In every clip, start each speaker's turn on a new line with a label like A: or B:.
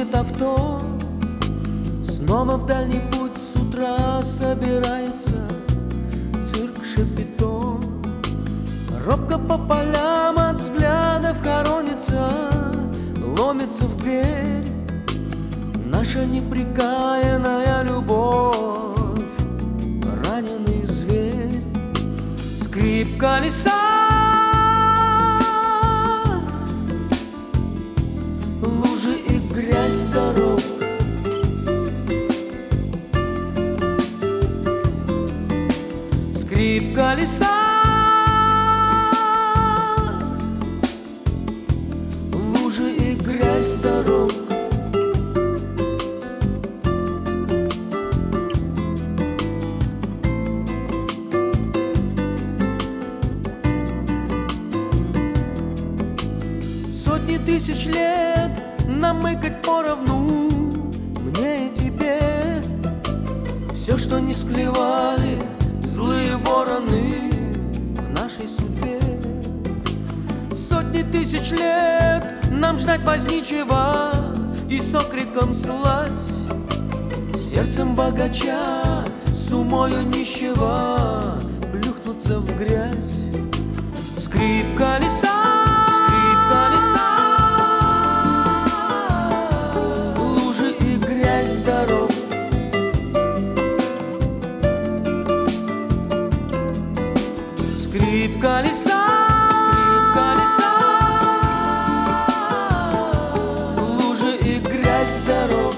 A: стынет авто. Снова в дальний путь с утра собирается цирк Шапито. Робко по полям от взглядов хоронится, ломится в дверь наша непрекаянная любовь, раненый зверь. Скрип колеса, лужи и грязь дорог. Скрип колеса, лужи и грязь дорог. Сотни тысяч лет намыкать поровну мне и тебе. Все, что не склевали злые вороны в нашей судьбе. Сотни тысяч лет нам ждать возничего и с окриком слазь, сердцем богача, с умою нищего плюхнуться в грязь. Скрип колеса, скрип колеса, лужи и грязь дорог. Скрип колеса, скрип колеса, лужи и грязь дорог.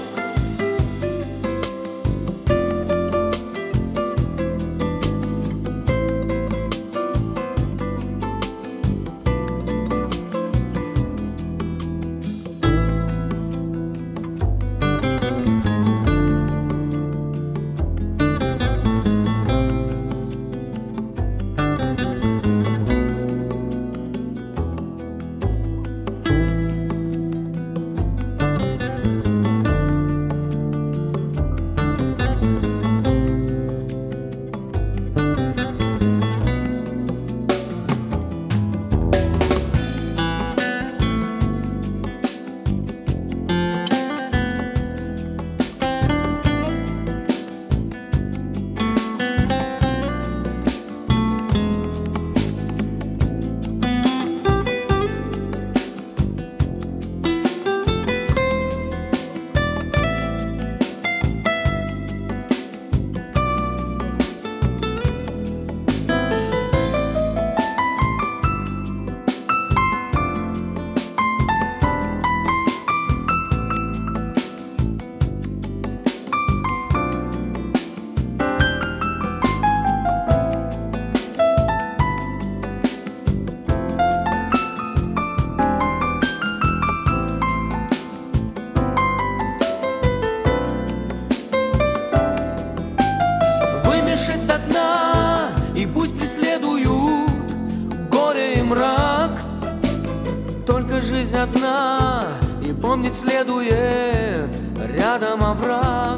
A: До дна, и пусть преследуют горе и мрак. Только жизнь одна, и помнить следует рядом овраг.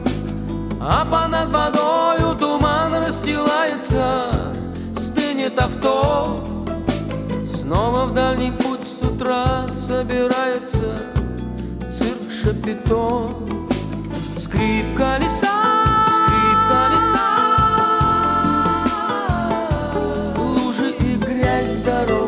A: А понад водою туман расстилается, стынет авто. Снова в дальний путь с утра собирается цирк Шапито. Скрип колеса, скрип колеса, лужи и грязь дорог.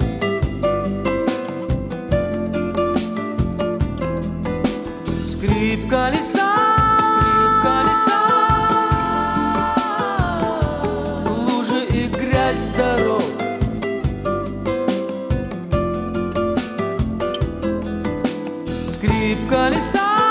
A: Скрип колеса, скрип колеса, лужи и грязь дорог. Скрип колеса,